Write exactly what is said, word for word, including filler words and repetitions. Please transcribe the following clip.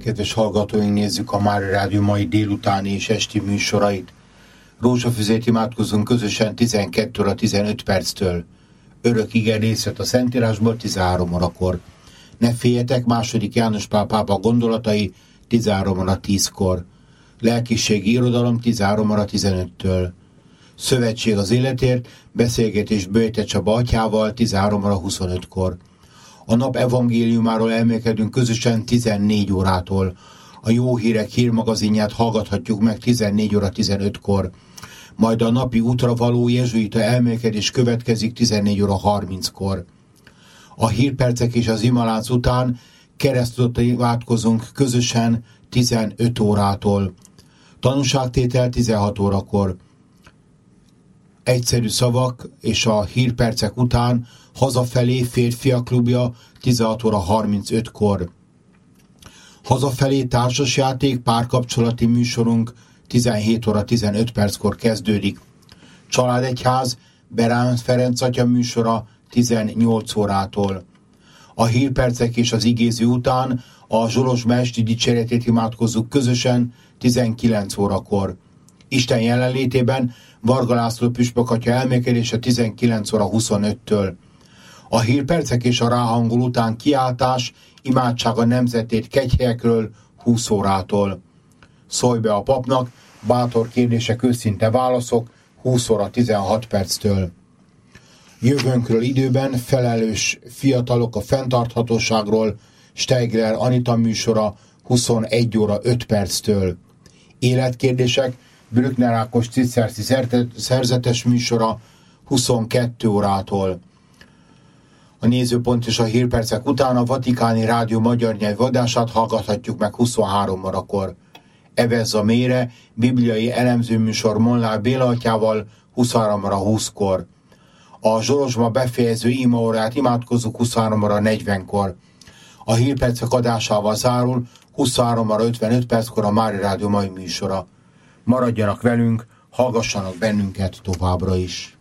kedves hallgatóink, nézzük a Mária Rádió mai délutáni és esti műsorait. Rózsafüzét imádkozunk közösen tizenkét óra tizenöt perctől. Örök ige részlet a Szentírásból tizenhárom órakor. Ne féljetek, második János Pál pápa gondolatai tizenhárom óra tízkor. Lelkiségi irodalom tizenhárom óra tizenöttől. Szövetség az életért, beszélgetés Böjte Csaba atyával tizenhárom óra huszonötkor. A nap evangéliumáról elmélkedünk közösen tizennégy órától. A Jó Hírek hírmagazinját hallgathatjuk meg tizennégy óra tizenötkor. Majd a napi útra való jezsuita elmélkedés következik tizennégy óra harminckor. A hírpercek és az imalánc után keresztútra imádkozunk közösen tizenöt órától. Tanúságtétel tizenhat órakor. Egyszerű szavak és a hírpercek után hazafelé férfiak klubja tizenhat óra harmincötkor. Hazafelé társasjáték párkapcsolati műsorunk tizenhét óra tizenöt perckor kezdődik. Családegyház Berán Ferenc atya műsora tizennyolc órától. A hírpercek és az igéző után a Zsolozsma esti dicséretét imádkozzuk közösen tizenkilenc órakor. Isten jelenlétében Varga László püspök atya elmélkedése tizenkilenc óra huszonöttől. A hírpercek és a ráhangol után kiáltás, imádság a nemzetét kegyhelyekről húsz órától. Szólj be a papnak, bátor kérdések, őszinte válaszok húsz óra tizenhat perctől. Jövőnkről időben felelős fiatalok a fenntarthatóságról, Steigler Anita műsora huszonegy óra öt perctől. Életkérdések, Brückner Ákos Ciszterci szerzetes műsora huszonkettő órától. A nézőpont és a hírpercek után a Vatikáni Rádió magyar nyelvű adását hallgathatjuk meg huszonhárom órakor. Evezz a mélyre, bibliai elemzőműsor Molnár Béla atyával huszonhárom óra húszkor. A Zsolozsma befejező imaórát imádkozzuk huszonhárom óra negyvenkor. A hírpercek adásával zárul huszonhárom óra ötvenöt perckor a Mária Rádió mai műsora. Maradjanak velünk, hallgassanak bennünket továbbra is.